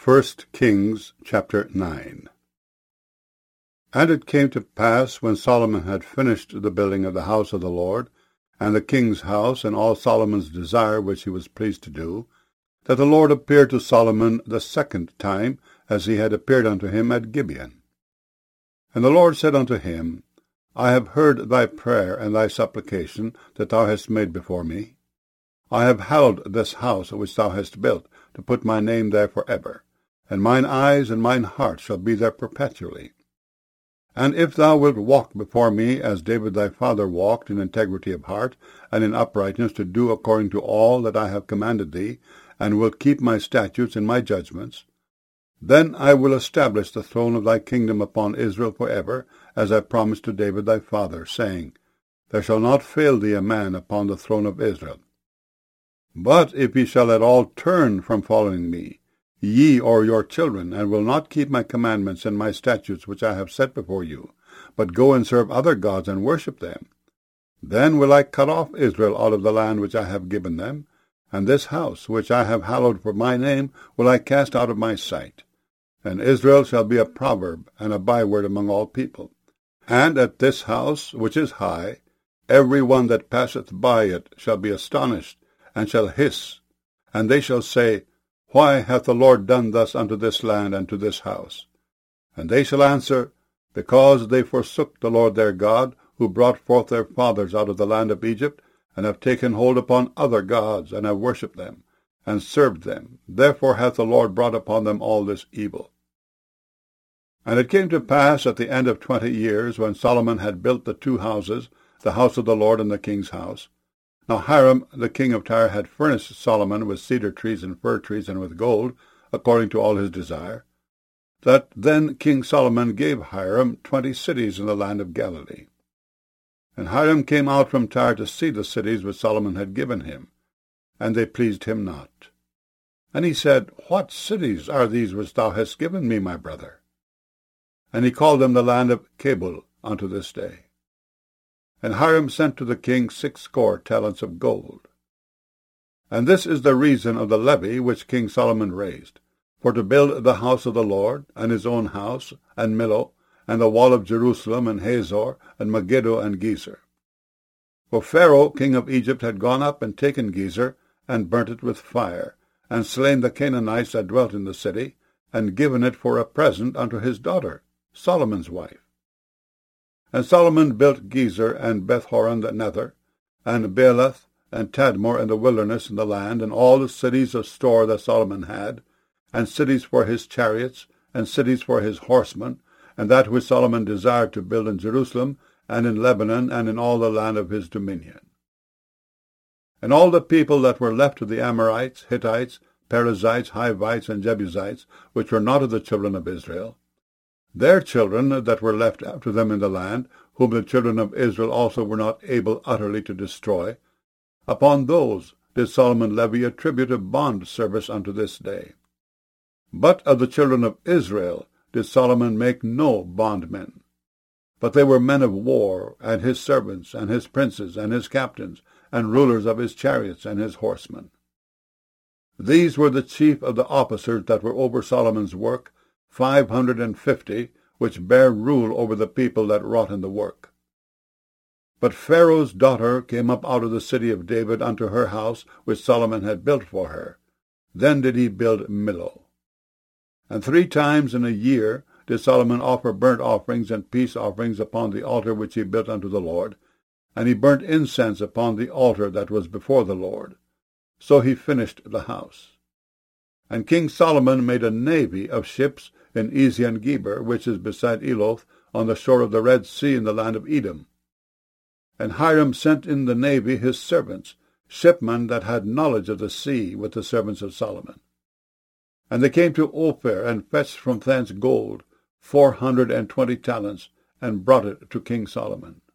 1 Kings chapter 9. And it came to pass, when Solomon had finished the building of the house of the Lord, and the king's house, and all Solomon's desire which he was pleased to do, that the Lord appeared to Solomon the second time, as he had appeared unto him at Gibeon. And the Lord said unto him, I have heard thy prayer and thy supplication that thou hast made before me. I have hallowed this house which thou hast built, to put my name there for ever, and mine eyes and mine heart shall be there perpetually. And if thou wilt walk before me, as David thy father walked, in integrity of heart, and in uprightness, to do according to all that I have commanded thee, and wilt keep my statutes and my judgments, then I will establish the throne of thy kingdom upon Israel for ever, as I promised to David thy father, saying, There shall not fail thee a man upon the throne of Israel. But if ye shall at all turn from following me, ye or your children, and will not keep my commandments and my statutes which I have set before you, but go and serve other gods and worship them, then will I cut off Israel out of the land which I have given them, and this house which I have hallowed for my name will I cast out of my sight. And Israel shall be a proverb and a byword among all people. And at this house which is high, every one that passeth by it shall be astonished, and shall hiss, and they shall say, Why hath the Lord done thus unto this land and to this house? And they shall answer, Because they forsook the Lord their God, who brought forth their fathers out of the land of Egypt, and have taken hold upon other gods, and have worshipped them, and served them. Therefore hath the Lord brought upon them all this evil. And it came to pass at the end of 20 years, when Solomon had built the 2 houses, the house of the Lord and the king's house. Now Hiram the king of Tyre had furnished Solomon with cedar trees and fir trees, and with gold, according to all his desire, that then King Solomon gave Hiram 20 cities in the land of Galilee. And Hiram came out from Tyre to see the cities which Solomon had given him, and they pleased him not. And he said, What cities are these which thou hast given me, my brother? And he called them the land of Cabul unto this day. And Hiram sent to the king 60 talents of gold. And this is the reason of the levy which King Solomon raised, for to build the house of the Lord, and his own house, and Millo, and the wall of Jerusalem, and Hazor, and Megiddo, and Gezer. For Pharaoh king of Egypt had gone up and taken Gezer, and burnt it with fire, and slain the Canaanites that dwelt in the city, and given it for a present unto his daughter, Solomon's wife. And Solomon built Gezer, and Beth-horon the nether, and Baalath, and Tadmor in the wilderness in the land, and all the cities of store that Solomon had, and cities for his chariots, and cities for his horsemen, and that which Solomon desired to build in Jerusalem, and in Lebanon, and in all the land of his dominion. And all the people that were left of the Amorites, Hittites, Perizzites, Hivites, and Jebusites, which were not of the children of Israel, their children that were left after them in the land, whom the children of Israel also were not able utterly to destroy, upon those did Solomon levy a tribute of bond service unto this day. But of the children of Israel did Solomon make no bondmen, but they were men of war, and his servants, and his princes, and his captains, and rulers of his chariots, and his horsemen. These were the chief of the officers that were over Solomon's work, 550, which bare rule over the people that wrought in the work. But Pharaoh's daughter came up out of the city of David unto her house, which Solomon had built for her. Then did he build Millo. And 3 times in a year did Solomon offer burnt offerings and peace offerings upon the altar which he built unto the Lord, and he burnt incense upon the altar that was before the Lord. So he finished the house. And King Solomon made a navy of ships in Ezion-Geber, which is beside Eloth, on the shore of the Red Sea in the land of Edom. And Hiram sent in the navy his servants, shipmen that had knowledge of the sea, with the servants of Solomon. And they came to Ophir, and fetched from thence gold, 420 talents, and brought it to King Solomon.